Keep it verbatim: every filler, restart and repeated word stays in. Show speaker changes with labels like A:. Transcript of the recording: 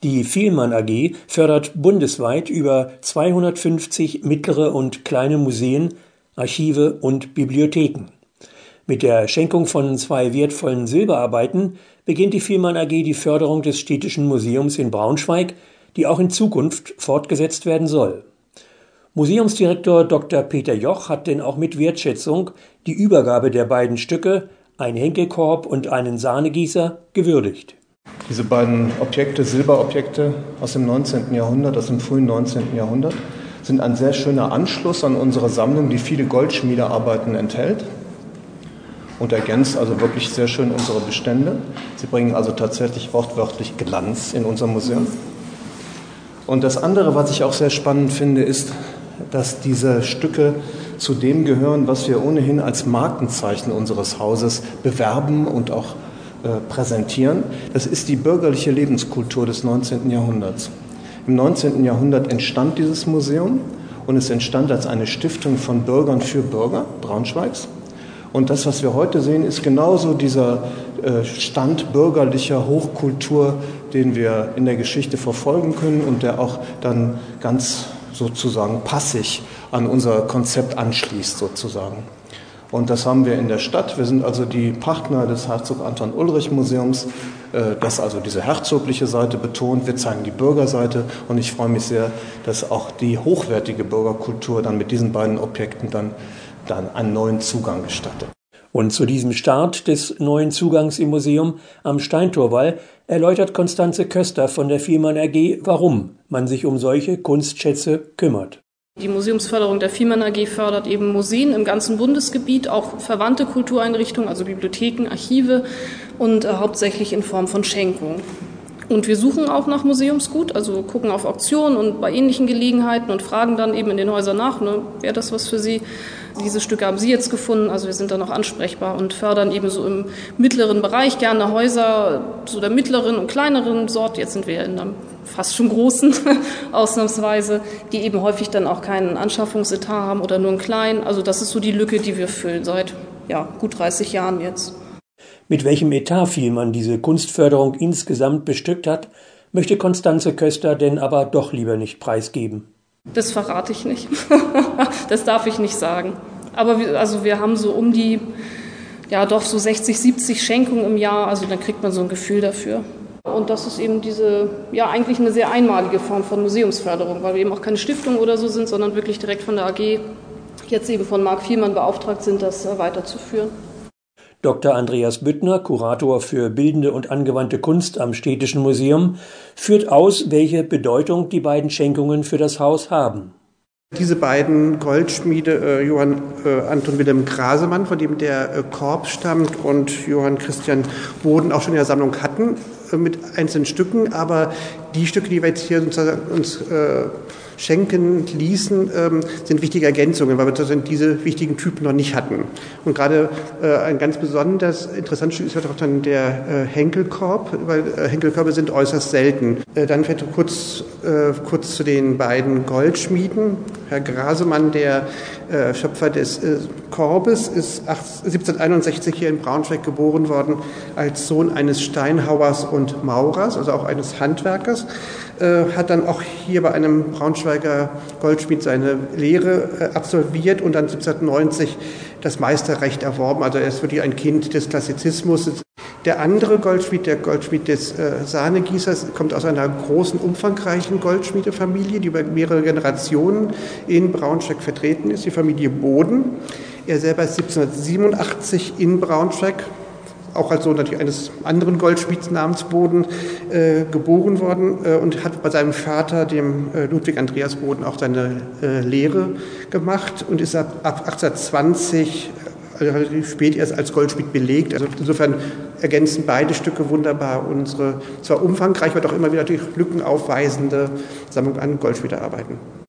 A: Die Vielmann A G fördert bundesweit über zweihundertfünfzig mittlere und kleine Museen, Archive und Bibliotheken. Mit der Schenkung von zwei wertvollen Silberarbeiten beginnt die Vielmann A G die Förderung des Städtischen Museums in Braunschweig, die auch in Zukunft fortgesetzt werden soll. Museumsdirektor Doktor Peter Joch hat denn auch mit Wertschätzung die Übergabe der beiden Stücke, ein Henkelkorb und einen Sahnegießer, gewürdigt.
B: Diese beiden Objekte, Silberobjekte aus dem neunzehnten Jahrhundert, aus dem frühen neunzehnten Jahrhundert, sind ein sehr schöner Anschluss an unsere Sammlung, die viele Goldschmiedearbeiten enthält und ergänzt also wirklich sehr schön unsere Bestände. Sie bringen also tatsächlich wortwörtlich Glanz in unser Museum. Und das andere, was ich auch sehr spannend finde, ist, dass diese Stücke zu dem gehören, was wir ohnehin als Markenzeichen unseres Hauses bewerben und auch äh, präsentieren. Das ist die bürgerliche Lebenskultur des neunzehnten Jahrhunderts. Im neunzehnten Jahrhundert entstand dieses Museum und es entstand als eine Stiftung von Bürgern für Bürger Braunschweigs. Und das, was wir heute sehen, ist genauso dieser äh, Stand bürgerlicher Hochkultur, den wir in der Geschichte verfolgen können und der auch dann ganz sozusagen passig an unser Konzept anschließt sozusagen. Und das haben wir in der Stadt. Wir sind also die Partner des Herzog Anton Ulrich Museums, das also diese herzogliche Seite betont. Wir zeigen die Bürgerseite und ich freue mich sehr, dass auch die hochwertige Bürgerkultur dann mit diesen beiden Objekten dann, dann einen neuen Zugang gestattet.
A: Und zu diesem Start des neuen Zugangs im Museum am Steintorwall erläutert Constanze Köster von der Vielmann A G, warum man sich um solche Kunstschätze kümmert.
C: Die Museumsförderung der Vielmann A G fördert eben Museen im ganzen Bundesgebiet, auch verwandte Kultureinrichtungen, also Bibliotheken, Archive und äh, hauptsächlich in Form von Schenkungen. Und wir suchen auch nach Museumsgut, also gucken auf Auktionen und bei ähnlichen Gelegenheiten und fragen dann eben in den Häusern nach, ne, wäre das was für Sie? Diese Stücke haben Sie jetzt gefunden, also wir sind da noch ansprechbar und fördern eben so im mittleren Bereich gerne Häuser, so der mittleren und kleineren Sorte. Jetzt sind wir in einem fast schon großen, ausnahmsweise, die eben häufig dann auch keinen Anschaffungsetat haben oder nur einen kleinen. Also das ist so die Lücke, die wir füllen seit ja, gut dreißig Jahren jetzt.
A: Mit welchem Etat Vielmann diese Kunstförderung insgesamt bestückt hat, möchte Constanze Köster denn aber doch lieber nicht preisgeben.
C: Das verrate ich nicht. Das darf ich nicht sagen. Aber wir, also wir haben so um die, ja doch so sechzig, siebzig Schenkungen im Jahr, also dann kriegt man so ein Gefühl dafür. Und das ist eben diese, ja eigentlich eine sehr einmalige Form von Museumsförderung, weil wir eben auch keine Stiftung oder so sind, sondern wirklich direkt von der A G, jetzt eben von Marc Vielmann beauftragt sind, das weiterzuführen.
A: Doktor Andreas Büttner, Kurator für Bildende und angewandte Kunst am Städtischen Museum, führt aus, welche Bedeutung die beiden Schenkungen für das Haus haben.
D: Diese beiden Goldschmiede, äh, Johann äh, Anton Wilhelm Grasemann, von dem der äh, Korb stammt, und Johann Christian Boden auch schon in der Sammlung hatten, äh, mit einzelnen Stücken. Aber die Stücke, die wir jetzt hier uns, uns äh, schenken ließen, ähm, sind wichtige Ergänzungen, weil wir diese wichtigen Typen noch nicht hatten. Und gerade äh, ein ganz besonders interessantes Stück ist auch dann der äh, Henkelkorb, weil äh, Henkelkörbe sind äußerst selten. Äh, dann vielleicht kurz, äh, kurz zu den beiden Goldschmieden. Herr Grasemann, der äh, Schöpfer des äh, Korbes, ist siebzehnhunderteinundsechzig hier in Braunschweig geboren worden als Sohn eines Steinhauers und Maurers, also auch eines Handwerkers. Äh, hat dann auch hier bei einem Braunschweiger Goldschmied seine Lehre äh, absolviert und dann siebzehnhundertneunzig das Meisterrecht erworben. Also er ist wirklich ein Kind des Klassizismus. Der andere Goldschmied, der Goldschmied des äh, Sahnegießers, kommt aus einer großen, umfangreichen Goldschmiedefamilie, die über mehrere Generationen in Braunschweig vertreten ist, die Familie Boden. Er selber ist siebzehnhundertsiebenundachtzig in Braunschweig, auch als Sohn natürlich eines anderen Goldschmieds namens Boden, äh, geboren worden äh, und hat bei seinem Vater, dem äh, Ludwig Andreas Boden, auch seine äh, Lehre gemacht und ist ab, ab achtzehnhundertzwanzig also relativ spät erst als Goldschmied belegt. Also insofern ergänzen beide Stücke wunderbar unsere zwar umfangreich, aber doch immer wieder natürlich lückenaufweisende Sammlung an Goldschmiedearbeiten.